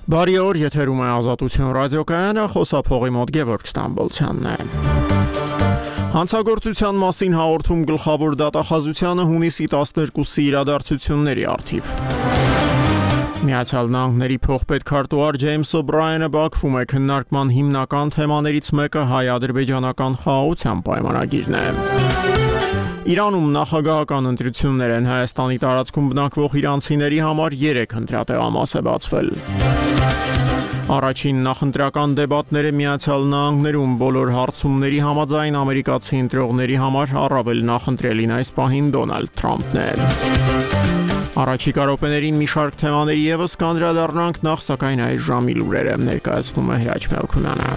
Բարի օր, եթերում է Ազատություն ռադիոկայանը, խոսափողի մոտ Գևորգ Ստամբոլցյանն է։ Հանցագործության մասին հաղորդում գլխավոր դատախազությանը հունիսի 12-ի իրադարձությունների առթիվ։ Միացյալ Նահանգների փոխպետքարտուղար Ջեյմս Օ'Բրայենը Բաքվում է քննարկման հիմնական թեմաներից մեկը հայ-ադրբեջանական խաղաղության պայմանագիրն է։ Իրանում նախագահական ընտրություններ են, Հայաստանի տարածքում բնակվող իրանցիների համար 3 ընտրատեղամաս է բացվել։ Առաջին նախընտրական դեբատները Միացյալ Նահանգներում բոլոր հարցումների համաձայն ամերիկացի ընտրողների համար առավել նախընտրելին այս պահին Դոնալդ Թրամփն է։ Առաջիկա րոպեներին մի շարք թեմաների ևս կանդրադառնանք, նախ սակայն այս ժամի լուրերը ներկայացնում է Հրաչ Մելքումյանը։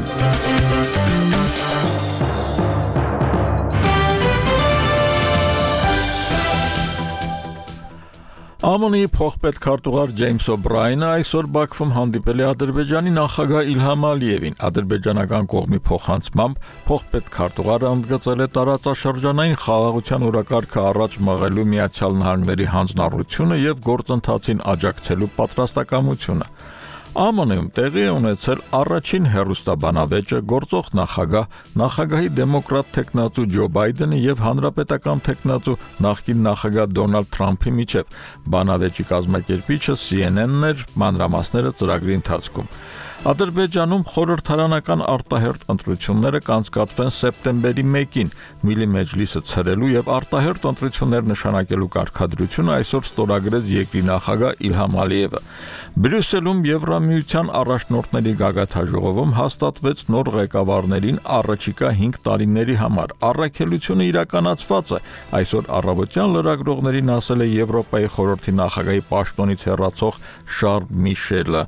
ԱՄՆ-ի փոխպետքարտուղար Ջեյմս Օ'Բրայենը այսօր Բաքվում հանդիպել է Ադրբեջանի նախագահ Իլհամ Ալիևին։ Ադրբեջանական կողմի փոխանցմամբ փոխպետքարտուղարը ընդգծել է տարածաշրջանային խաղաղության օրակարգը առաջ մղելու Միացյալ Նահանգների հանձնառությունը եւ գործընթացին աջակցելու պատրաստակամությունը։ ԱՄՆ-ում տեղի է ունեցել առաջին հեռուստաբանավեճը գործող նախագահի դեմոկրատ թեկնածու Ջո Բայդենի եւ հանրապետական թեկնածու նախկին նախագահ Դոնալդ Թրամփի միջև։ Բանավեճի կազմակերպիչը CNN-ն էր, մանրամասները ծրագրի ընթացքում։ Ադրբեջանում խորհրդարանական արտահերթ ընտրությունները կանցկացվեն սեպտեմբերի 1-ին, Միլի Մեջլիսը ցրելու եւ արտահերթ ընտրություններ նշանակելու կարգադրությունը այսօր ստորագրեց երկրի նախագահ Իլհամ Ալիևը։ Բրյուսելում Եվրամիության առաջնորդների գագաթնաժողովում հաստատվեց նոր ղեկավարներին առաջիկա 5 տարիների համար։ Առաքելությունը իրականացված է, այսօր առավոտյան լրագրողներին ասել է Եվրոպայի խորհրդի նախագահի պաշտոնից հեռացող Շարլ Միշելը։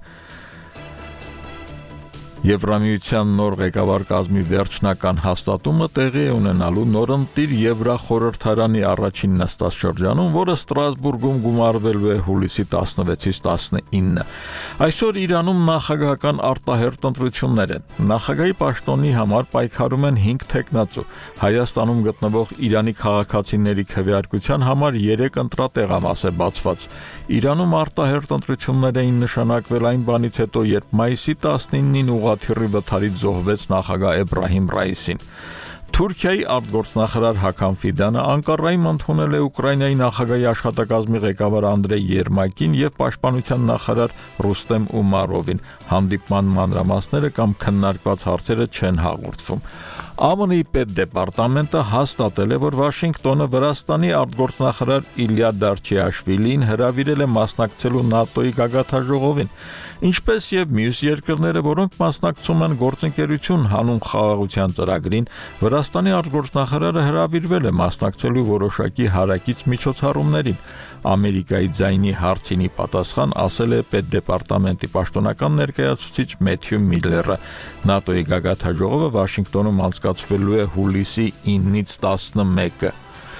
Եվրամիության նոր ղեկավար կազմի վերջնական հաստատումը տեղի է ունենալու նորընտիր Եվրախորհրդարանի առաջին նստաշրջանում, որը Ստրասբուրգում գումարվելու է հուլիսի 16-ից 19։ Այսօր Իրանում նախագահական արտահերթ ընտրություններ են։ Նախագահի պաշտոնի համար պայքարում են 5 թեկնածու։ Հայաստանում գտնվող Իրանի քաղաքացիների քվեարկության համար 3 ընտրատեղամաս է բացված։ Իրանում արտահերթ ընտրություններ էին նշանակվել այն բանից հետո, երբ մայիսի 19-ին Թիրի վթարից զոհվեց նախագահ Էբրահիմ Ռայիսին։ Թուրքիայի արտգործնախարար Հական Ֆիդանը Անկարայում ընդունել է Ուկրաինայի նախագահի աշխատակազմի ղեկավար Անդրեյ Երմակին եւ պաշտպանության նախարար Ռուստեմ Ումարովին։ Հանդիպման մանրամասները կամ քննարկված հարցերը չեն հաղորդվում։ ԱՄՆ-ի պետդեպարտամենտը հաստատել է, որ Վաշինգտոնը Վրաստանի արտգործնախարար Իլյա Դարչիաշվիլին հրավիրել է մասնակցելու ՆԱՏՕ-ի գագաթնաժողովին, ինչպես եւ մյուս երկրները, որոնք մասնակցում են գործընկերություն հանուն խաղաղության ծրագրին, Վրաստանի արտգործնախարարը հրավիրվել է մասնակցելու որոշակի հարակից միջոցառումներին։ Ամերիկայի ձայնի հարցինի պատասխան ասել է պետդեպարտամենտի պաշտոնական ներկայացուցիչ Մեթյու Միլլերը։ ՆԱՏՕ-ի գագաթնաժողովը Վաշինգտոնում անցկացվելու է հուլիսի 9-ից 11-ը։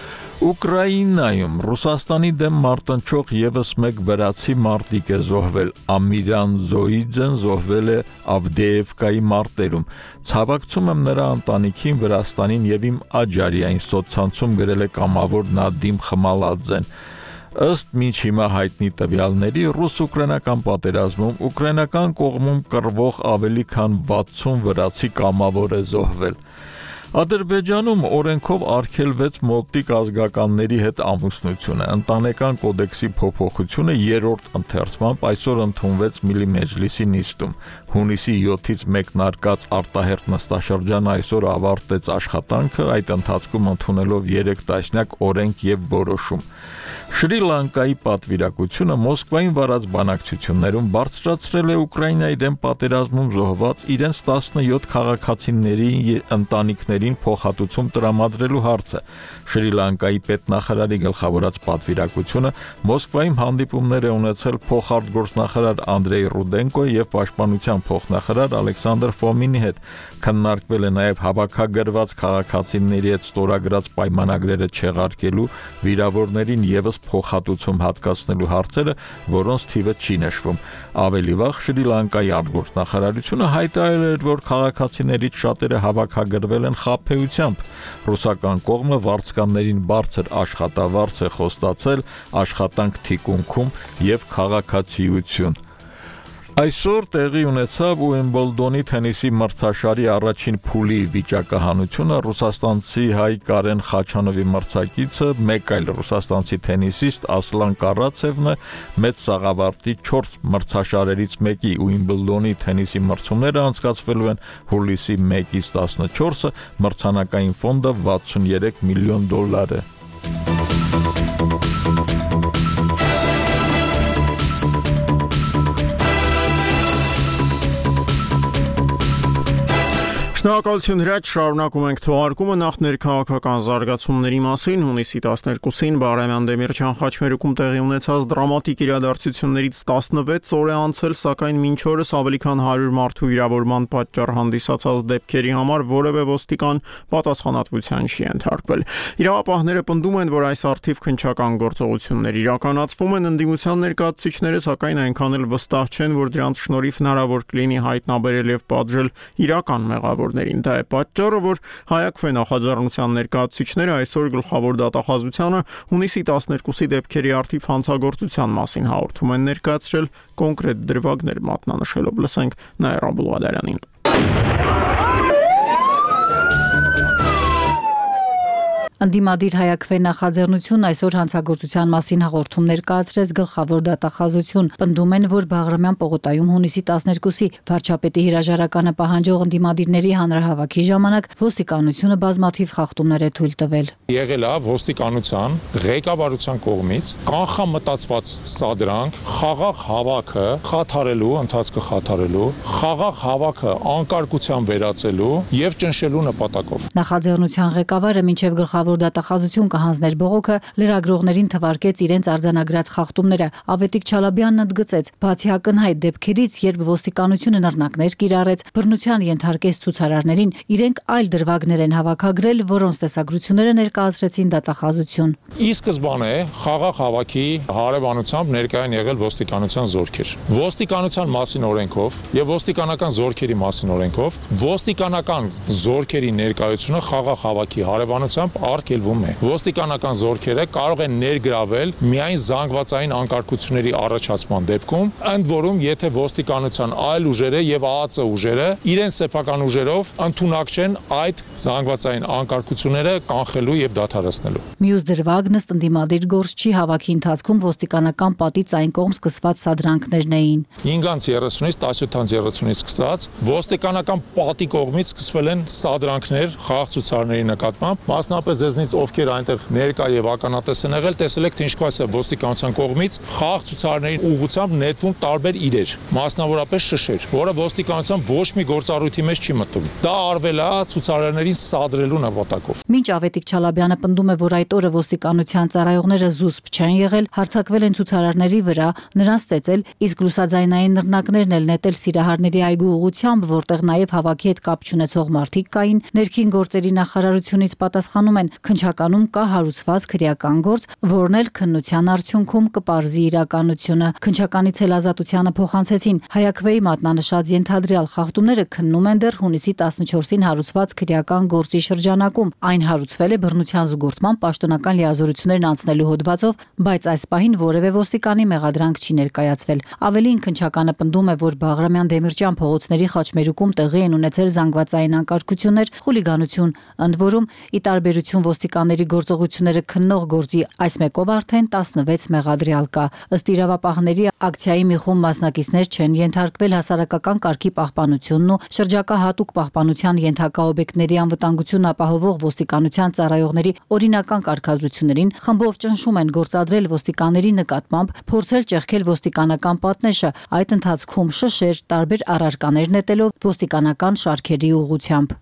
Ուկրաինայում Ռուսաստանի դեմ մարտնչող եւս մեկ վրացի մարտիկ է զոհվել։ Ամիրան Զոիձեն զոհվել է Ավդեևկայի մարտերում։ Ցավակցում եմ նրա ընտանիքին, Վրաստանին եւ իմ աջարիային, սոցցանցում գրել է կամավոր Նադիմ Խմալաձեն։ Ըստ մինչ հիմա հայտնի տվյալների, ռուս-ուկրաինական պատերազմում ուկրաինական կողմում կռվող ավելի քան 60 վրացի կամավոր է զոհվել։ Ադրբեջանում օրենքով արգելվեց մոդիկ ազգականների հետ ամուսնությունը։ Ընտանեկան կոդեքսի փոփոխությունը 3-րդ ընթերցմամբ այսօր ընդունվեց Միլի Մեջլիսի նիստում։ Հունիսի 7-ից մեկնարկած արտահերթ նստաշրջանը այսօր ավարտեց աշխատանքը, այդ ընթացքում ընդունելով 3 տասնյակ օրենք եւ որոշում։ Շրի Լանկայի պատվիրակությունը Մոսկվային վարած բանակցություններում բարձրացրել է Ուկրաինայի դեմ պատերազմում զոհված իրենց 17 քաղաքացիների ընտանիքներին փոխհատուցում տրամադրելու հարցը։ Շրի Լանկայի պետնախարարի գլխավորած պատվիրակությունը Մոսկվայում հանդիպումներ է ունեցել փոխարտգործնախարար Անդրեյ Ռուդենկոյի եւ պաշտպանության փոխնախարար Ալեքսանդր Ֆոմինի հետ։ Քննարկվել է նաեւ հավաքագրված քաղաքացիների հետ ստորագրած պայմանագրերը չեղարկելու, վիրավորներին եւս փոխհատուցում հատկացնելու հարցերը, որոնց թիվը չի նշվում։ Ավելի վաղ Շրի Լանկայի արտգործնախարարությունը հայտարարել էր, որ քաղաքացիներից շատերը հավաքագրվել են խաբեությամբ։ Ռուսական կողմը վարձկաններին բարձր աշխատավարձ է խոստացել, աշխատանք թիկունքում եւ քաղաքացիություն։ Այսօր տեղի ունեցավ Ուիմբլդոնի թենիսի մրցաշարի առաջին փուլի վիճակահանությունը ռուսաստանցի հայ Կարեն Խաչանովի մրցակիցը մեկ այլ ռուսաստանցի թենիսիստ Ասլան Կարացևն է մեծ սաղավարտի 4 մրցաշարերից մեկի Ուիմբլդոնի թենիսի մրցումները անցկացվելու են հուլիսի 1-ից 14-ը մրցանակային ֆոնդը $63 միլիոն է Շնորհակալություն Հրաչ, շարունակում ենք թողարկումը նախ ներքաղաքական զարգացումների մասին հունիսի 12-ին Բարեմյան Դեմիրճյան խաչմերուկում տեղի ունեցած դրամատիկ իրադարձություններից 16 օր է անցել, սակայն մինչ օրս ավելի քան 100 մարդու վիրավորման պատճառ հանդիսացած դեպքերի համար որևէ ոստիկան պատասխանատվության չի ենթարկվել։ Իրավապահները պնդում են, որ այս առթիվ քննչական գործողություններ իրականացվում են ընդդիմության ներկայացուցիչները, սակայն այնքան էլ վստահ չեն, որ դրանց շնորհիվ հնարավոր կլինի հայտնաբերել եւ պատժել իրական մեղավոր Դա է պատճառը, որ Հայաքվե նախաձեռնության ներկայացուցիչները այսօր գլխավոր դատախազությանը հունիսի 12-ի դեպքերի առթիվ հանցագործության մասին հաղորդում են ներկայացրել կոնկրետ դրվագներ մատնանշելով։ Լսենք Նաիրա Բուլղադարյանին։ Ընդդիմադիր Հայաքվե նախաձեռնությունն այսօր հանցագործության մասին հաղորդում ներկայացրեց գլխավոր դատախազություն։ Պնդում են, որ Բաղրամյան պողոտայում հունիսի 12-ի վարչապետի հրաժարականը պահանջող ընդդիմադիրների հանրահավաքի ժամանակ ոստիկանությունը բազմաթիվ խախտումներ է թույլ տվել։ Եղել է ոստիկանության ղեկավարության կողմից կանխամտածված սադրանք, խաղաղ հավաքը խաթարելու, ընթացքը խաթարելու, խաղաղ հավաքը անկարգության վերածելու եւ ճնշելու նպատակով։ Նախաձեռնության ղեկավարը մինչև գլխավոր դատախազություն կհանձներ բողոքը լրագրողներին թվարկեց իրենց արձանագրած խախտումները։ Ավետիք Չալաբյանն ընդգծեց, բացի ակնհայտ դեպքերից, երբ ոստիկանությունը նռնակներ կիրառեց, բռնության ենթարկեց ցուցարարներին, իրենք այլ դրվագներ են հավաքագրել, որոնց տեսագրությունները ներկայացրեցին դատախազություն։ Ի սկզբանե խաղաղ հավաքի հարևանությամբ ներկայ են եղել ոստիկանության զորքեր։ Ոստիկանության մասին օրենքով եւ ոստիկանական զորքերի մասին օրենքով ոստիկանական զորքերի ներկայությունը խաղաղ հավաքի հարևանությամբ արգելվում է։ Ոստիկանական զորքերը կարող են ներգրավել միայն զանգվածային անկարգությունների առաջացման դեպքում, ընդ որում եթե ոստիկանության այլ ուժերը եւ ԱԱԾ ուժերը իրենց սեփական ուժերով ընդունակ չեն այդ զանգվածային անկարգությունները կանխելու եւ դադարեցնելու։ Մյուս դրվագն ըստ ընդդիմադիր գործչի հավաքի ընթացքում ոստիկանական պատից այն կողմ սկսված սադրանքներն էին։ 5-30-ից 17-30-ից սկսած ոստիկանական պատի կողմից սկսվել են սադրանքներ խաղաղ ցուցարարների նկատմամբ, մասնապես ձեզնից ովքեր այնտեղ ներկա եւ ականատես են եղել, տեսել եք թե ինչպես է ոստիկանության կողմից խաղաղ ցուցարարների ուղղությամբ նետվում տարբեր իրեր, մասնավորապես շշեր, որը ոստիկանության ոչ մի գործառույթի մեջ չի մտնում։ Դա արվել է ցուցարարներին սադրելու նպատակով։ Մինչ Ավետիք Չալաբյանը պնդում է, որ այդ օրը ոստիկանության ծառայողները զուսպ չեն եղել, հարձակվել են ցուցարարների վրա, նրանց ծեծել, իսկ լուսաձայնային նռնակներն էլ նետել Սիրահարների այգու ուղղությամբ, որտեղ նաև հավաքի հետ կապ չունեցող մարդիկ կային, ներքին գործերի նախարարությունից պատասխանում են, քննչականում կա հարուցված քրեական գործ, որն էլ քննության արդյունքում կպարզի իրականությունը։ Քննչականից էլ Ազատությանը փոխանցեցին, Հայաքվեի մատնանշած ենթադրյալ խախտումները քննում են դեռ հունիսի 14-ին հարուցված քրեական գործի շրջանակում։ Այն հարուցվել է բռնության զուգորդման պաշտոնական լիազորություններն անցնելու հոդվածով, բայց այս պահին որևէ ոստիկանի մեղադրանք չի ներկայացվել։ Ավելին, քննչականը պնդում է, որ Բաղրամյան Դեմիրճյան փողոցների խաչմերուկում տեղի են ունեցել զանգվածային անկարգություններ, խուլիգանություն, ընդ որում ի տարբերություն ոստիկանների գործողությունները քննող գործի այս մեկով արդեն 16 մեղադրյալ կա։ Ըստ իրավապահների, ակցիայի մի խումբ մասնակիցներ չեն ենթարկվել հասարակական կարգի պահպանությունն ու շրջակա հատուկ պահպանության ենթակա օբյեկտների անվտանգությունն ապահովող ոստիկանության ծառայողների օրինական կարգադրություններին, խմբով ճնշում են գործադրել ոստիկանների նկատմամբ, փորձել ճեղքել ոստիկանական պատնեշը, այդ ընթացքում շշեր, տարբեր առարկաներ նետելով ոստիկանական շարքերի ուղղությամբ։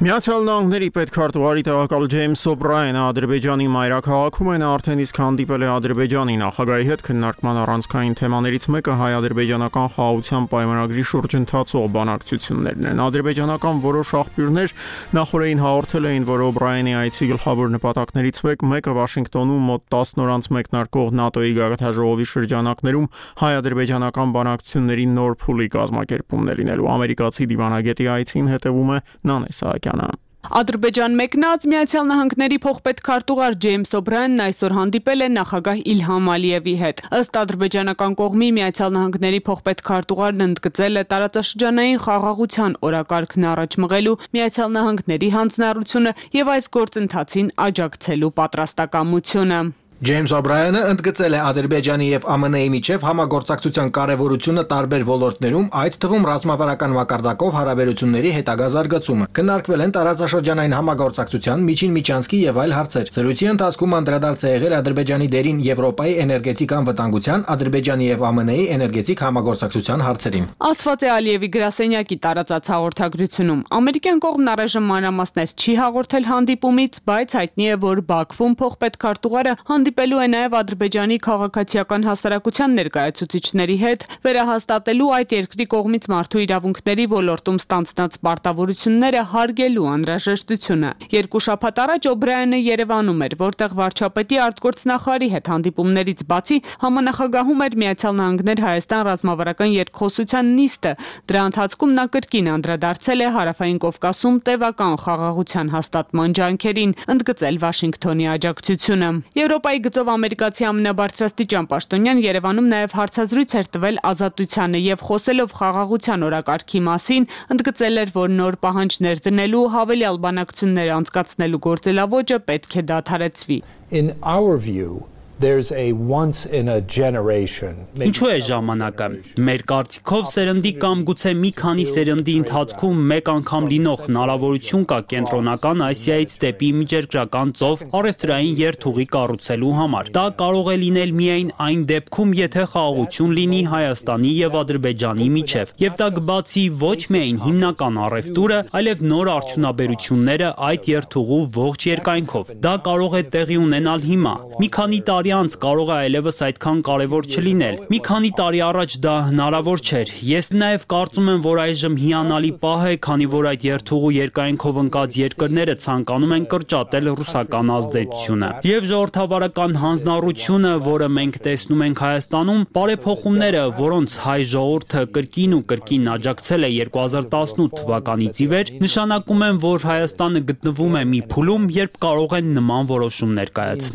Միացյալ Նահանգների պետքարտուղարի տեղակալ Ջեյմս Օբրայենը Ադրբեջանի մայրաքաղաքում է, նա արդեն իսկ հանդիպել է Ադրբեջանի նախագահի հետ քննարկման առանցքային թեմաներից մեկը հայ-ադրբեջանական խաղաղության պայմանագրի շուրջ ընթացող բանակցություններն են։ Ադրբեջանական որոշ աղբյուրներ նախորդին հաղորդել էին, որ Օբրայենի այցի գլխավոր նպատակներից մեկը Վաշինգտոնում մոտ 10 օր անց մեկնարկող ՆԱՏՕ-ի գագաթնաժողովի շրջանակներում հայ-ադրբեջանական բանակցությունների նոր փուլի կազմակերպումն է լինելու։ Ամերիկացի դիվանագետի այցին հետևում է Նանե Սահակյանը։ Ադրբեջան մեկնած Միացյալ Նահանգների փոխպետքարտուղար Ջեյմս Օբրայենն այսօր հանդիպել է նախագահ Իլհամ Ալիևի հետ։ Ըստ ադրբեջանական կողմի Միացյալ Նահանգների փոխպետքարտուղարն ընդգծել է տարածաշրջանային խաղաղության օրակարգն առաջ մղելու Միացյալ Նահանգների հանձնառությունը եւ այս գործընթացին աջակցելու պատրաստակամությունը։ Ջեյմս Օբրայենը ընդգծել է Ադրբեջանի եւ ԱՄՆ-ի միջև համագործակցության կարեւորությունը տարբեր ոլորտներում, այդ թվում ռազմավարական մակարդակով հարաբերությունների հետագա զարգացումը։ Քննարկվել են տարածաշրջանային համագործակցության, միջին միջանցքի եւ այլ հարցեր։ Զրույցի ընթացքում անդրադարձ է եղել Ադրբեջանի դերին Եվրոպայի էներգետիկ անվտանգության, Ադրբեջանի եւ ԱՄՆ-ի էներգետիկ համագործակցության հարցերին։ Ասված է Ալիևի գրասենյակի տարածած հաղորդագրությունում։ Ամերիկյան կողմն առայժմ մանրամասներ չի հաղորդել հանդիպումից, բայց հայտնի է, որ Բաքվում փոխպետքարտուղարը հանդիպելու է նաև Ադրբեջանի քաղաքացիական հասարակության ներկայացուցիչների հետ, վերահաստատելու այդ երկրի կողմից մարդու իրավունքների ոլորտում ստանձնած պարտավորությունները հարգելու անհրաժեշտությունը։ Երկու շաբաթ առաջ Օբրայենը Երևանում էր, որտեղ վարչապետի արտգործնախարարի հետ հանդիպումներից բացի համանախագահում էր Միացյալ Նահանգներ Հայաստան ռազմավարական երկխոսության նիստը։ Դրա ընթացքում նա կրկին անդրադարձել է Հարավային Կովկասում տևական խաղաղության հաստատման ջանքերին, ընդգծել Վաշինգտոնի աջակցությունը։ Եվրոպայի գծով ամերիկացի ամենաբարձրաստիճան պաշտոնյան Երևանում նաև հարցազրույց էր տվել Ազատությանը եւ խոսելով խաղաղության օրակարգի մասին, ընդգծել էր, որ նոր պահանջներ դնելու, հավելյալ բանակցություններ անցկացնելու գործելավոճը պետք է դադարեցվի։ In our view, there's a once in a generation. Ինչու է ժամանակը։ Մեր կարծիքով սերնդի կամ գուցե մի քանի սերնդի ընթացքում մեկ անգամ լինող հնարավորություն կա կենտրոնական Ասիայից դեպի միջերկրական ծով առևտրային երթուղի կառուցելու համար։ Դա կարող է լինել միայն այն դեպքում, եթե խաղաղություն լինի Հայաստանի եւ Ադրբեջանի միջև, եւ դա կբացի ոչ միայն հիմնական առևտուրը, այլև նոր արդյունաբերությունները այդ երթուղու ողջ երկայնքով։ Դա կարող է տեղի ունենալ հիմա։ Մի քանի անց կարող է այլևս այդքան կարևոր չլինել։ Մի քանի տարի առաջ դա հնարավոր չէր։ Ես նաև կարծում եմ, որ այժմ հիանալի պահ է, քանի որ այդ երթուղու երկայնքով ընկած երկրները ցանկանում են կրճատել ռուսական ազդեցությունը։ Եվ ժողովրդավարական հանձնառությունը, որը մենք տեսնում ենք Հայաստանում, բարեփոխումները, որոնց հայ ժողովուրդը կրկին ու կրկին աջակցել է 2018 թվականից ի վեր, նշանակում են, որ Հայաստանը գտնվում է մի փուլում, երբ կարող են նման որոշումներ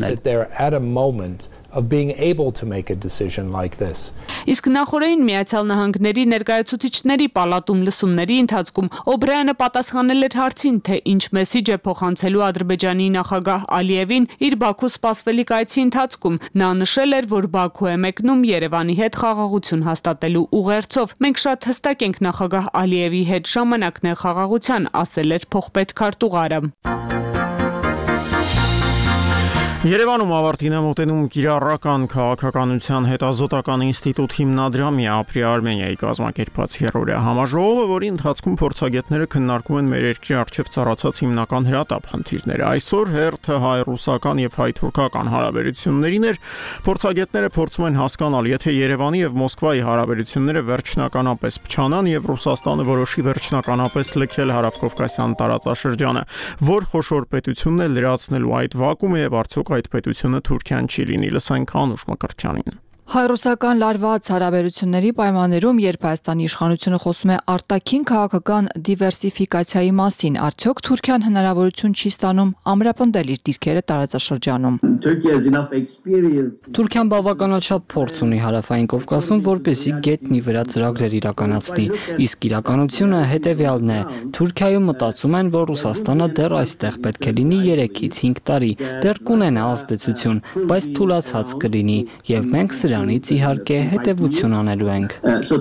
կայացնել։ Of being able to make a decision like this. Իսկ նախորդին Միացյալ Նահանգների ներկայացուցիչների պալատում լսումների ընթացքում Օբրայենը պատասխանել էր հարցին, թե ինչ մեսիջ է փոխանցելու Ադրբեջանի նախագահ Ալիևին իր Բաքու սպասվելիք այցի ընթացքում։ Նա նշել էր, որ Բաքու է մեկնում Երևանի հետ խաղաղություն հաստատելու ուղերձով։ Մենք շատ հստակ ենք նախագահ Ալիևի հետ, ժամանակն է խաղաղության, ասել էր փոխպետքարտուղարը։ Երևանում ավարտին է մոտենում կիրառական քաղաքականության հետազոտական ինստիտուտ հիմնադրամի ապրի Արմենիայի կազմակերպած երրորդյա համաժողովը, որի ընթացքում փորձագետները քննարկում են մեր երկրի առջև ծառացած հիմնական հրատապ խնդիրները։ Այսօր հերթը հայ-ռուսական եւ հայ-թուրքական հարաբերություններին էր, փորձագետները փորձում են հասկանալ, եթե Երևանի եւ Մոսկվայի հարաբերությունները վերջնականապես փչանան եւ Ռուսաստանը որոշի վերջնականապես լքել հարավկովկասյան տարածաշրջանը, որ խոշոր պետությունն է լրացնելու այդ վակումը եւ արդյոք այդ պետությունը Թուրքիան չի լինի, լսենք Անուշ Մկրտչյանին։ Հայ-ռուսական լարված հարաբերությունների պայմաններում, երբ Հայաստանի իշխանությունը խոսում է արտաքին քաղաքական դիվերսիֆիկացիայի մասին, արդյոք Թուրքիան հնարավորություն չի ստանում ամրապնդել իր դիրքերը տարածաշրջանում։ Թուրքիան բավականաչափ փորձ ունի Հարավային Կովկասում, որպեսզի գետնի վրա ծրագրեր իրականացնի, իսկ իրականությունը հետևյալն է. Թուրքիայում մտածում են, որ Ռուսաստանը դեռ այստեղ պետք է լինի 3-ից 5 տարի, դեռ կունենա ազդեցություն, բայց թուլացած կլինի, եւ մենք սրան դրանից իհարկե հետևություն անելու ենք։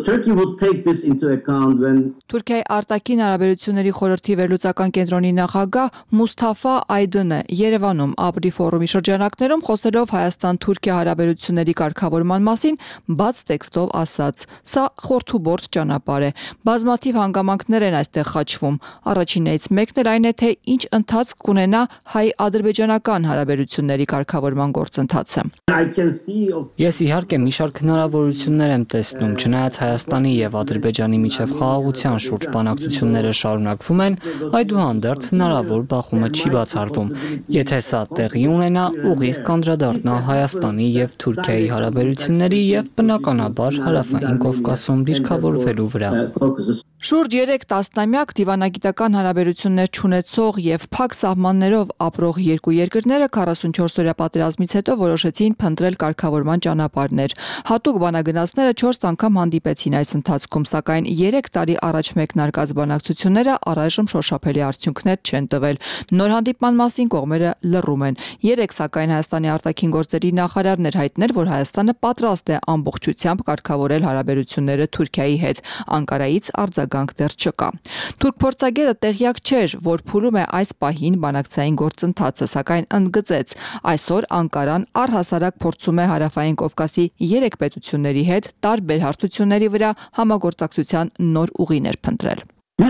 Թուրքիայի արտաքին հարաբերությունների խորհրդի վերլուծական կենտրոնի նախագահ Մուսթաֆա Այդունը Երևանում ապրի ֆորումի շրջանակներում խոսելով Հայաստան-Թուրքիա հարաբերությունների կարգավորման մասին բաց տեքստով ասաց. «Սա խորթուբորդ ճանապարհ է։ Բազմաթիվ հանգամանքներ են այստեղ խաչվում։ Առաջիններից մեկն էլ այն է, թե ինչ ընթացք կունենա հայ-ադրբեջանական հարաբերությունների կարգավորման գործընթացը»։ Ես իհարկե մի շարք հնարավորություններ եմ տեսնում, չնայած Հայաստանի եւ Ադրբեջանի միջև խաղաղության շուրջ բանակցությունները շարունակվում են, այդուհանդերձ հնարավոր բախումը չի բացառվում։ Եթե սա տեղի ունենա, ուղիղ կանդրադառնա Հայաստանի եւ Թուրքիայի հարաբերությունների եւ բնականաբար Հարավային Կովկասում դիրքավորվելու վրա։ Շուրջ 3 տասնամյակ դիվանագիտական հարաբերություններ չունեցող եւ փակ սահմաններով ապրող երկու երկրները 44-օրյա պատերազմից հետո որոշեցին փնտրել կարգավորման ճանապարհներ։ Հատուկ բանագնացները 4 անգամ հանդիպեցին այս ընթացքում, սակայն 3 տարի առաջ մեկնարկած բանակցությունները առայժմ շոշափելի արդյունքներ չեն տվել։ Նոր հանդիպման մասին կողմերը լռում են։ 3 սակայն Հայաստանի արտաքին գործերի նախարարն էր հայտնել, որ Հայաստանը պատրաստ է ամբողջությամբ կարգավորել հարաբերությունները Թուրքիայի հետ։ Անկարայից արձագանք դեռ չկա։ Թուրք փորձագետը տեղյակ չէր, որ փուլում է այս պահին բանակցային գործընթացը, սակայն ընդգծեց. այսօր Անկարան առհասարակ փորձում է Հարավային Կովկասի 3 պետությունների հետ տարբեր հարթությունների վրա համագործակցության նոր ուղիներ փնտրել։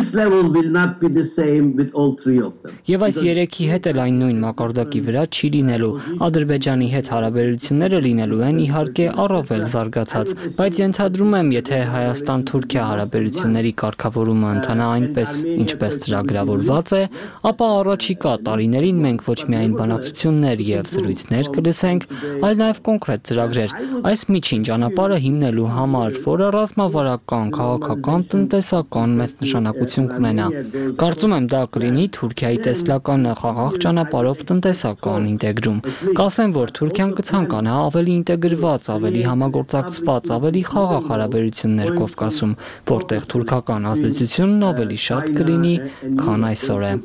Եվ այս 3-ի հետ էլ այն նույն մակարդակի վրա չի լինելու։ Ադրբեջանի հետ հարաբերությունները լինելու են իհարկե առավել զարգացած, բայց ենթադրում եմ, եթե Հայաստան-Թուրքիա հարաբերությունների կարգավորումը ընթանա այնպես, ինչպես ծրագրավորված է, ապա առաջիկա տարիներին մենք ոչ միայն բանակցություններ եւ զրույցներ կլսենք, այլ նաեւ կոնկրետ ծրագրեր։ Այս միջին ճանապարհը հիմնելու համար, որը ռազմավարական, քաղաքական, տնտեսական մեծ նշանակություն կունենա։ Կարծում եմ դա կլինի Թուրքիայի տեսլական խաղաղ ճանապարհով տնտեսական ինտեգրում։ Կասեմ, որ Թուրքիան կցանկանա ավելի ինտեգրված, ավելի համագործակցված, ավելի խաղաղ հարաբերություններ Կովկասում, որտեղ թուրքական ազդեցությունն ավելի շատ կլինի, քան այսօր է։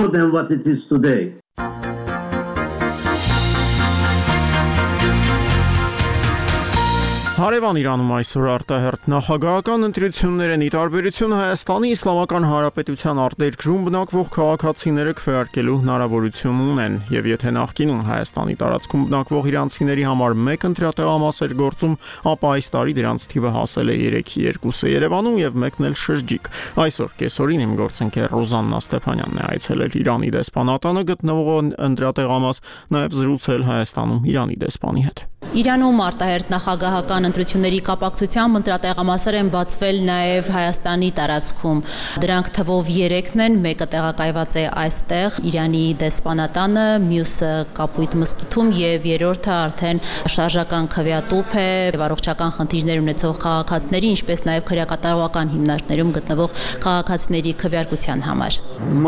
Հարևան Իրանում այսօր արտահերթ նախագահական ընտրություններ են ի տարբերություն Հայաստանի Իսլամական Հանրապետության արտերկրում բնակվող քաղաքացիները քվեարկելու հնարավորություն ունեն, եւ եթե նախկինում Հայաստանի տարածքում բնակվող իրանցիների համար 1 ընտրատեղամաս էր գործում, ապա այս տարի դրանց թիվը հասել է 3-ի 2-ը Երևանում եւ 1-ն էլ շրջիկ։ Այսօր կեսօրին իմ գործընկեր Ռոզաննա Ստեփանյանն է այցելել Իրանի դեսպանատանը գտնվող ընտրատեղամաս, նաեւ զրուցել Հայաստանում Իրանի դեսպանի հետ։ Իրանում արտահերթ նախագահական ընտրությունների կապակցությամբ ընտրատեղամասեր են բացվել նաև Հայաստանի տարածքում։ Դրանք թվով 3-ն են, մեկը տեղակայված է այստեղ Իրանի դեսպանատանը, մյուսը Կապույտ մզկիթում եւ երրորդը արդեն շարժական քվեատուփ է առողջական խնդիրներ ունեցող քաղաքացիների, ինչպես նաև քրեակատարողական հիմնարկներում գտնվող քաղաքացիների քվեարկության համար։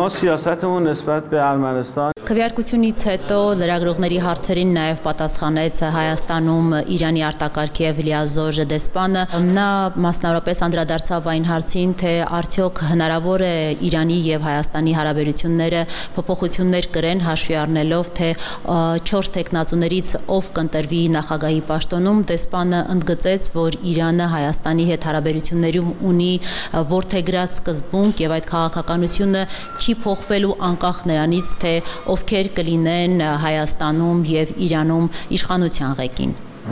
Քվեարկությունից հետո լրագրողների հարցերին նաև պատասխանեց Հայաստանում Իրանի արտակարգ եւ լիազոր դեսպանը։ Նա մասնավորապես անդրադարձավ այն հարցին, թե արդյոք հնարավոր է Իրանի եւ Հայաստանի հարաբերությունները փոփոխություններ կրեն, հաշվի առնելով, թե 4 տեխնացուներից ով կընտրվի նախագահի պաշտոնում։ Դեսպանը ընդգծեց, որ Իրանը Հայաստանի հետ հարաբերություններում ունի որդեգրած սկզբունք եւ այդ քաղաքականությունը չի փոխվելու անկախ նրանից, թե ովքեր կլինեն Հայաստանում եւ Իրանում իշխանության ղեկին։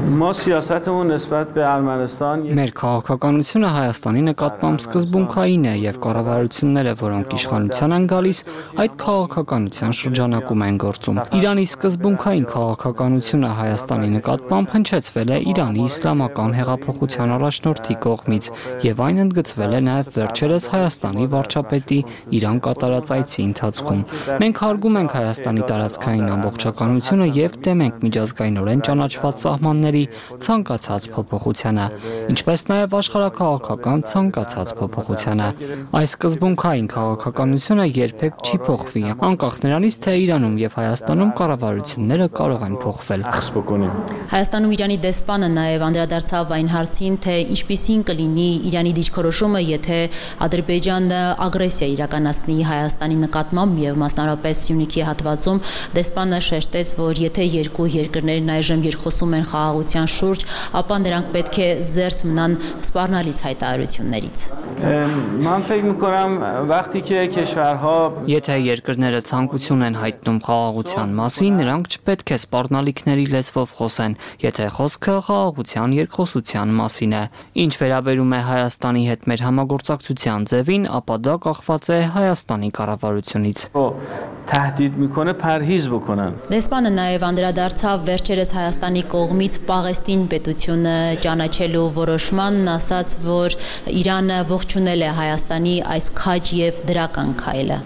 Մեր քաղաքականությունը Հայաստանի նկատմամբ սկզբունքային է եւ կառավարությունները, որոնք իշխանության են գալիս, այդ քաղաքականության շրջանակում են գործում։ Իրանի սկզբունքային քաղաքականությունը Հայաստանի նկատմամբ հնչեցվել է Իրանի իսլամական հեղափոխության առաջնորդի կողմից եւ այն ընդգծվել է նաեւ վերջերս Հայաստանի վարչապետի Իրան կատարած այցի ընթացքում։ Մենք հարգում ենք Հայաստանի տարածքային ամբողջականությունը եւ դեմ ենք միջազգայինորեն ճանաչված սահմանների ցանկացած փոփոխությանը, ինչպես նաև աշխարհակաղակական ցանկացած փոփոխությանը։ Այս սկզբունքային քաղաքականությունը երբեք չի փոխվի, անկախ նրանից, թե Իրանում եւ Հայաստանում կառավարությունները կարող են փոխվել։ Հայաստանում Իրանի դեսպանը նաև անդրադարձավ այն հարցին, թե ինչպիսին կլինի Իրանի դիրքորոշումը, եթե Ադրբեջանը ագրեսիա իրականացնի Հայաստանի նկատմամբ եւ մասնավորապես Սյունիքի հատվածում։ Դեսպանը շեշտեց, որ եթե երկու երկրներն այժմ երկխոսում են խաղաղ խաղաղության շուրջ, ապա նրանք պետք է զերծ մնան սպառնալից հայտարարություններից։ Եթե երկրները ցանկություն են հայտնում խաղաղության մասին, նրանք չպետք է սպառնալիքների լեզվով խոսեն, եթե խոսքը խաղաղության երկխոսության մասին է։ Ինչ վերաբերում է Հայաստանի հետ մեր համագործակցության ձևին, ապա դա կախված է Հայաստանի կառավարությունից։ Դեսպանը նաև անդրադարձավ վերջերս Հայաստանի կողմից Պաղեստին պետությունը ճանաչելու որոշմանն, ասաց, որ Իրանը ողջունել է Հայաստանի այս քաջ եւ դրական քայլը։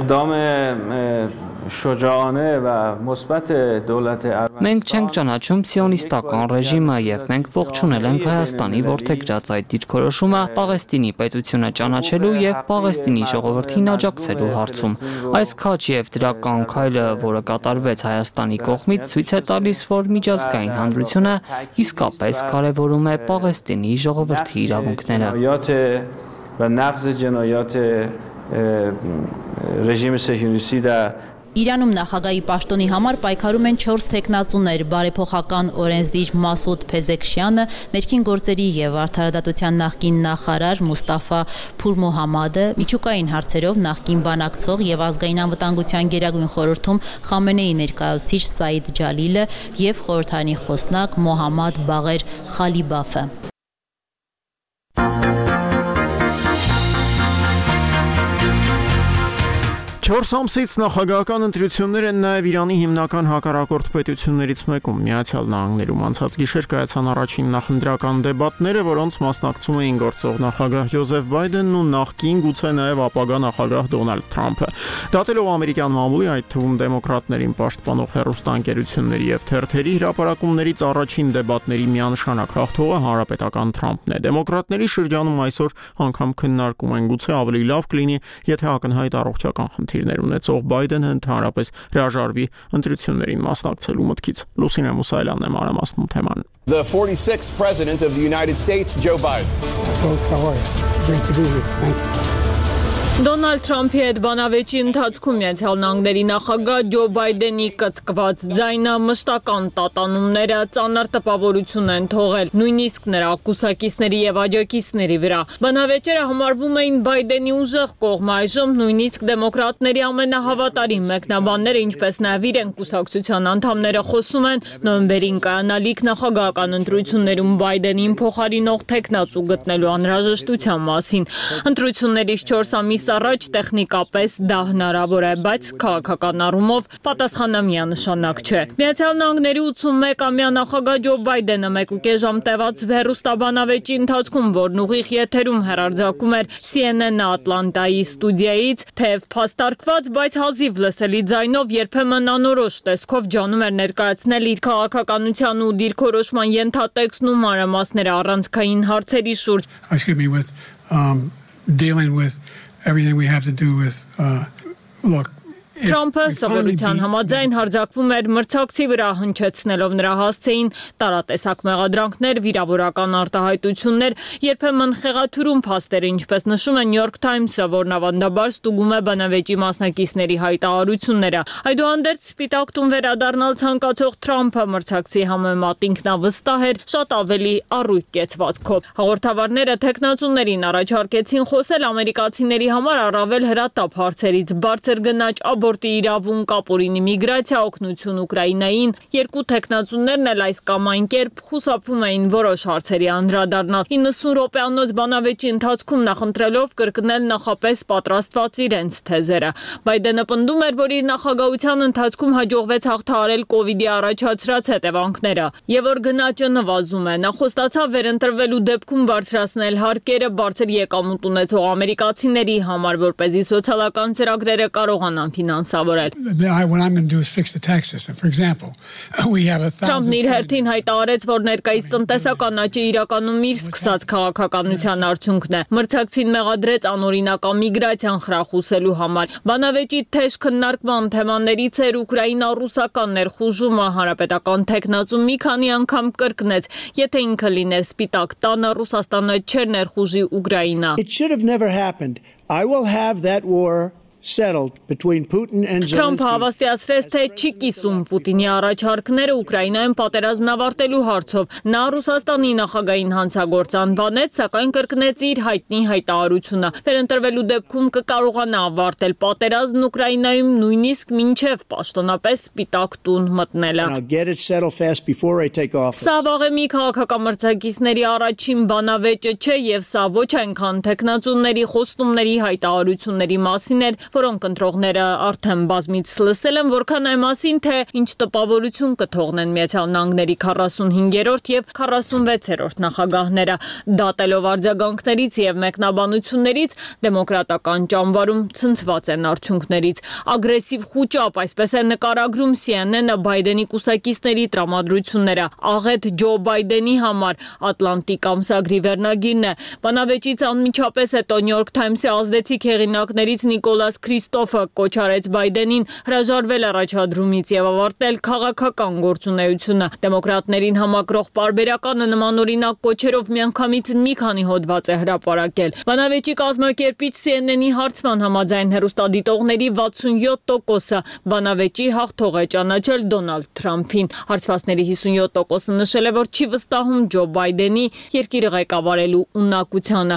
Մենք չենք ճանաչում սիոնիստական ռեժիմը եւ մենք ողջունել ենք Հայաստանի որդեգրած այդ դիրքորոշումը Պաղեստինի պետությունը ճանաչելու եւ Պաղեստինի ժողովրդին աջակցելու հարցում։ Այս քաջ եւ դրական քայլը, որը կատարվեց Հայաստանի կողմից, ցույց է տալիս, որ միջազգային հանրությունը իսկապես կարևորում է Պաղեստինի ժողովրդի իրավունքները։ Իրանում նախագահի պաշտոնի համար պայքարում են 4 թեկնածուներ՝ բարեփոխական օրենսդիր Մասուդ Փեզեքշյանը, ներքին գործերի եւ արդարադատության նախկին նախարար Մուստաֆա Փուրմոհամադը, միջուկային հարցերով նախկին բանակցող եւ ազգային անվտանգության գերագույն խորհրդում Խամենեի ներկայացուցիչ Սաիդ Ջալիլը եւ խորհրդարանի խոսնակ Մոհամմադ Բաղեր Խալիբաֆը։ 4 ամսից նախագահական ընտրություններ են նաև Իրանի հիմնական հակառակորդ պետություններից մեկում՝ Միացյալ Նահանգներում։ Անցած գիշեր կայացան առաջին նախընտրական դեբատները, որոնց մասնակցում էին գործող նախագահ Ջոզեֆ Բայդենն ու նախկին, գուցե նաև ապագա նախագահ Դոնալդ Թրամփը։ Դատելով ամերիկյան մամուլի, այդ թվում դեմոկրատներին պաշտպանող հեռուստաընկերությունների եւ թերթերի հրապարակումներից առաջին դեբատների միանշանակ հաղթողը հանրապետական Թրամփն է։ Դեմոկրատների շրջանում այսօր անգամ քննարկում են, գուցե ավելի լավ կլինի, եթե ակնհայտ առողջական խնդիրներ ունեցող Բայդենը ընդհանրապես հրաժարվի ընտրություններին մասնակցելու մտքից։ Լուսինե Մուսայելյանն է մանրամասնում թեման։ The 46th President of the United States, Joe Biden. Folks, how are you? Great to be here. Thank you. Դոնալդ Թրամփի հետ բանավեճի ընթացքում Միացյալ Նահանգների նախագահ Ջո Բայդենի կծկված ձայնը մշտական տատանումները ծանր տպավորություն են թողել, նույնիսկ նրա կուսակիցների եւ աջակիցների վրա։ Բանավեճերը համարվում էին Բայդենի ուժեղ կողմը, այժմ նույնիսկ դեմոկրատների ամենահավատարիմ մեկնաբանները, ինչպես նաեւ իրեն կուսակցության անդամները խոսում են նոյեմբերին կայանալիք նախագահական ընտրություններում Բայդենին փոխարինող թեկնածու գտնելու անհրաժեշտության մասին։ Ընտրություններից 4 ամիս առաջ տեխնիկապես դա հնարավոր է, բայց քաղաքական առումով պատասխանամիանշանակ չէ։ Միացյալ Նահանգների 81-ամյա նախագահ Ջո Բայդենը 1.5 ժամ տևած հեռուստաբանավեճի ընթացքում, որն ուղիղ եթերում հեռարձակում էր CNN Ատլանտայի ստուդիայից, թեև փաստարկված, բայց հազիվ լսելի ձայնով երբեմն անորոշ տեսքով ջանում էր ներկայացնել իր քաղաքականության ու դիրքորոշման ենթատեքստն ու մանրամասները առանցքային հարցերի շուրջ։ Dealing with everything we have to do with look. Թրամփը սովորության համաձայն հարձակվում էր մրցակցի վրա, հնչեցնելով նրա հասցեին տարատեսակ մեղադրանքներ, վիրավորական արտահայտություններ, երբեմն խեղաթյուրում փաստեր, ինչպես նշում է New York Times-ը, որն ավանդաբար ստուգում է բանավեճի մասնակիցների հայտարարությունները։ Այդուհանդերձ Սպիտակ տուն վերադառնալ ցանկացող Թրամփը մրցակցի համեմատ ինքնավստահ էր, շատ ավելի առույգ կեցվածքով։ Հաղորդավարները թեկնածուներին առաջարկեցին խոսել ամերիկացիների համար առավել հրատապ հարցերից՝ բարձր գնաճ աբորտի իրավունք, ապօրինի միգրացիա, օգնություն Ուկրաինային։ Երկու թեկնածուներն էլ այս կամ այն կերպ խուսափում էին որոշ հարցերի անդրադառնալ։ 90 րոպեանոց բանավեճի ընթացքում նախընտրելով կրկնել նախապես պատրաստված իրենց թեզերը։ Բայդենը պնդում էր, որ իր նախագահության ընթացքում հաջողվեց հաղթահարել կոവിഡ്ի առաջացրած հետևանքները եւ որ գնաճը նվազում է։ Նա խոստացավ վերընտրվելու դեպքում բարձրացնել հարկերը բարձր եկամուտ ունեցող ամերիկացիների համար, որպեսզի սոցիալական ծրագրերը կարողանան ֆինանսավորել։ Թրամփն իր հերթին հայտարարեց, որ ներկայիս տնտեսական աճը իրականում իր սկսած քաղաքականության արդյունքն է։ Մրցակցին մեղադրեց անօրինական միգրացիան խրախուսելու համար։ Բանավեճի թեժ քննարկման թեմաներից էր ուկրաինա-ռուսական ներխուժումը։ Հանրապետական թեկնածու մի քանի անգամ կրկնեց, եթե ինքը լիներ Սպիտակ տանը, Ռուսաստանը չէր ներխուժի Ուկրաինա։ It should have never happened. I will have that war settled between Putin and Zelensky. Թրամփը հավաստիացրեց, թե չի կիսում Պուտինի առաջարկները Ուկրաինայում պատերազմն ավարտելու հարցով։ Նա Ռուսաստանի նախագահին հանցագործ անվանեց, սակայն կրկնեց իր հայտնի հայտարարությունը։ Վերընտրվելու դեպքում կկարողանա ավարտել պատերազմն Ուկրաինայում նույնիսկ մինչև պաշտոնապես Սպիտակ տուն մտնելը։ Սա վաղեմի քաղաքական մրցակիցների առաջին բանավեճը չէ եւ սա ոչ այնքան տեխնացուների խոստումների հայտարարությունների մասին էր, որոնք ընտրողները արդեն բազմից լսել են, որքան այն մասին, թե ինչ տպավորություն կթողնեն Միացյալ Նահանգների 45-րդ եւ 46-րդ նախագահները։ Դատելով արձագանքներից եւ մեկնաբանություններից, դեմոկրատական ճամբարում ցնցված են արդյունքներից։ Ագրեսիվ խուճապ, այսպես է նկարագրում CNN-ը Բայդենի կուսակիցների տրամադրությունները։ Աղետ Ջո Բայդենի համար Ատլանտիկ ամսագրի վերնագիրն է։ Բանավեճից անմիջապես հետո New York Times-ի ազդեցիկ հեղինակներից Նիկոլաս Քրիստոֆը կոչ արեց Բայդենին հրաժարվել առաջադրումից եւ ավարտել քաղաքական գործունեությունը։ Դեմոկրատներին համակրող պարբերականը նմանօրինակ կոչերով միանգամից մի քանի հոդված է հրապարակել։ Բանավեճի կազմակերպիչ CNN-ի հարցման համաձայն հեռուստադիտողների 67%-ը բանավեճի հաղթող է ճանաչել Դոնալդ Թրամփին։ Հարցվածների 57%-ը նշել է, որ չի վստահում Ջո Բայդենի երկիրը ղեկավարելու ունակությանը։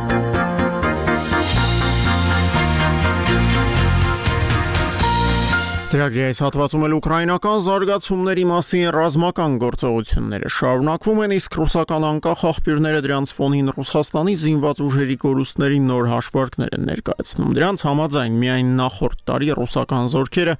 Ծրագրի այս հատվածում էլ ուկրաինական զարգացումների մասին ռազմական գործողությունները շարունակվում են, իսկ ռուսական անկախ աղբյուրները դրանց ֆոնին Ռուսաստանի զինված ուժերի կորուստների նոր հաշվարկներ են ներկայացնում։ Դրանց համաձայն միայն նախորդ տարի ռուսական զորքերը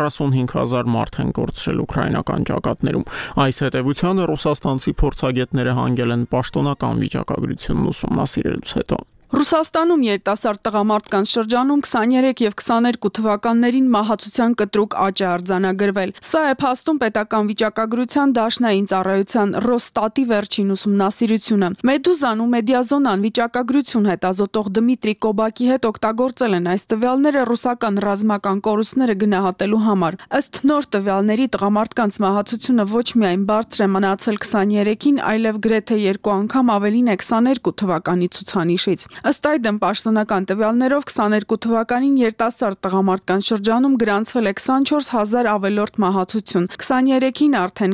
45,000 մարդ են կորցրել ուկրաինական ճակատներում։ Այս հետևությանը ռուսաստանցի փորձագետները հանգել են պաշտոնական վիճակագրությունն ուսումնասիրելուց հետո։ Ռուսաստանում երիտասարդ տղամարդկանց շրջանում 23 եւ 22 թվականներին մահացության կտրուկ աճ է արձանագրվել։ Սա է փաստում պետական վիճակագրության դաշնային ծառայության Ռոստատի վերջին ուսումնասիրությունը։ Մեդուզան ու Մեդիազոնան վիճակագրություն հետազոտող Դմիտրի Կոբակի հետ օգտագործել են այս տվյալները ռուսական ռազմական կորուստները գնահատելու համար։ Ըստ նոր տվյալների տղամարդկանց մահացությունը ոչ միայն բարձր է մնացել 23-ին, այլև գրեթե 2 անգամ ավելին է 22 թվականի ցուցանիշից։ Ըստ այդմ պաշտոնական տվյալներով 22 թվականին երիտասարդ տղամարդկանց շրջանում գրանցվել է 24,000 ավելորդ մահացություն, 23-ին արդեն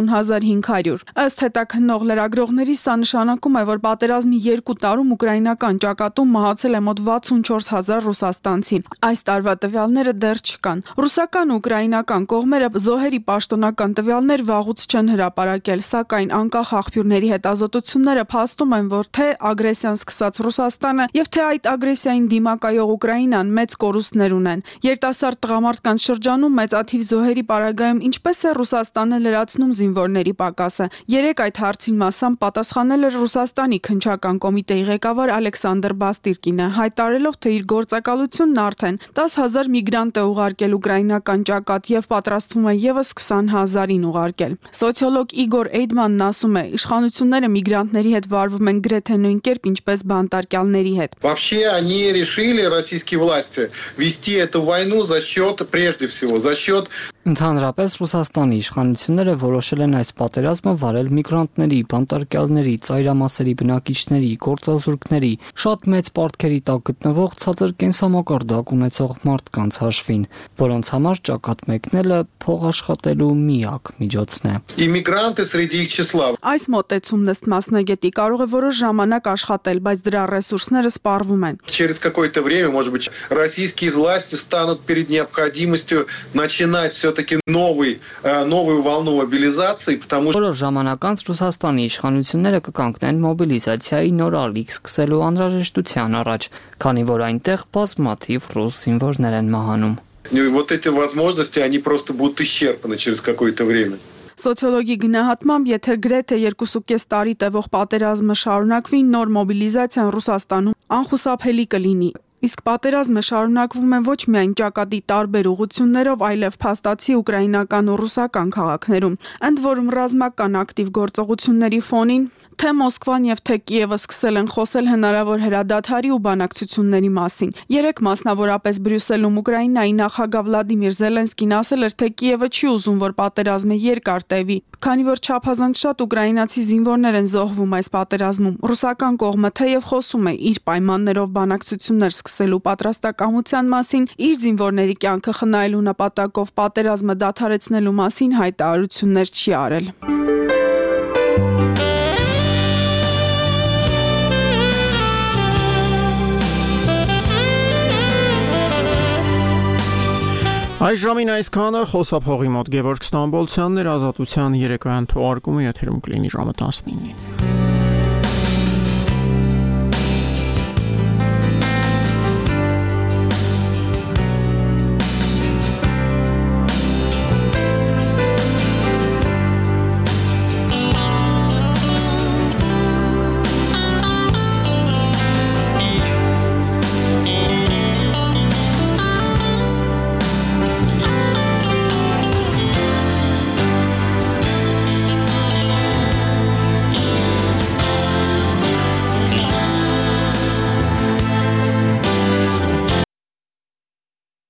40,500։ Ըստ հետաքննող լրագրողների սա նշանակում է, որ պատերազմի 2 տարում ուկրաինական ճակատում մահացել է մոտ 64,000 ռուսաստանցի։ Այս տարվա տվյալները դեռ չկան։ Ռուսական ու ուկրաինական կողմերը զոհերի պաշտոնական տվյալներ վաղուց չեն հրապարակել, սակայն անկախ աղբյուրների հետազոտությունները փաստում են, որ թե ագրեսիան սկսած Ռուսաստանը եւ թե այդ ագրեսիային դիմակայող Ուկրաինան մեծ կորուստներ ունեն։ Երիտասարդ տղամարդկանց շրջանում մեծաթիվ զոհերի պարագայում ինչպես է Ռուսաստանը լրացնում զինվորների պակասը։ Երեք այդ հարցին մասամբ պատասխանել է Ռուսաստանի քննչական կոմիտեի ղեկավար Ալեքսանդր Բաստիրկինը, հայտարարելով, թե իր գործակալությունն արդեն 10,000 միգրանտ է ուղարկել ուկրաինական ճակատ եւ պատրաստվում է եւս 20,000-ին ուղարկել։ Սոցիոլոգ Իգոր Էյդմանն ասում է, իշխանությունները միգրանտների հետ վարվում են գրեթե նույն կերպ, ինչպես բանտարկյալների հետ։ Вообще они решили, российские власти, вести эту войну за счет, прежде всего, за счет Ընդհանրապես Ռուսաստանի իշխանությունները որոշել են այս պատերազմը վարել միգրանտների, բանտարկյալների, ծայրամասերի բնակիչների, գործազուրկների, շատ մեծ պարտքերի տակ գտնվող ցածր կենսամակարդակ ունեցող մարդկանց հաշվին, որոնց համար ճակատ մեկնելը փող աշխատելու միակ միջոցն է։ Иммигранты среди их числа։ Այս մոտեցումն ըստ մասնագետի կարող է որոշ ժամանակ աշխատել, բայց дրա ռեսուրսները սպառվում են։ Через какое-то время, может быть, российские власти станут перед необходимостью начинать все-таки новую волну мобилизации, потому что Որոշ ժամանակ անց Ռուսաստանի իշխանությունները կկանգնեն մոբիլիզացիայի նոր ալիք սկսելու անհրաժեշտության առաջ, քանի որ այնտեղ բազմաթիվ ռուս զինվորներ են մահանում։ Вот эти возможности, они просто будут исчерпаны через какое-то время։ Սոցիոլոգի գնահատմամբ, եթե գրեթե 2.5 տարի տևող պատերազմը շարունակվի, նոր մոբիլիզացիան Ռուսաստանում անխուսափելի կլինի։ Իսկ պատերազմը շարունակվում է ոչ միայն ճակատի տարբեր ուղղություններով, այլև փաստացի ուկրաինական ու ռուսական քաղաքներում։ Ընդ որում ռազմական ակտիվ գործողությունների ֆոնին Թե Մոսկվան եւ թե Կիևը սկսել են խոսել հնարավոր հրադադարի ու բանակցությունների մասին։ Երեք մասնավորապես Բրյուսելում Ուկրաինայի նախագահ Վլադիմիր Զելենսկին ասել էր, թե Կիևը չի ուզում, որ պատերազմը երկար տևի, քանի որ չափազանց շատ ուկրաինացի զինվորներ են զոհվում այս պատերազմում։ Ռուսական կողմը թեև խոսում է իր պայմաններով բանակցություններ սկսելու պատրաստակամության մասին, իր զինվորների կյանքը խնայելու նպատակով պատերազմը դադարեցնելու մասին հայտարարություններ չի արել։ Այս ժամին այսքանը խոսափողի մոտ Գևորգ Ստամբոլցյանն էր, Ազատության երեկոյան թողարկումը եթերում կլինի ժամը 19-ին։